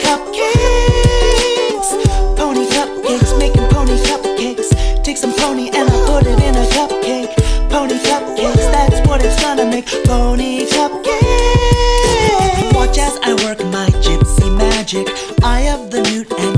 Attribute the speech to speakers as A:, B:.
A: cupcakes. Pony cupcakes, making pony cupcakes. Take some pony and I put it in a cupcake. Pony cupcakes, that's what it's gonna make. Pony cupcakes. Watch as I work my gypsy magic. Eye of the newt and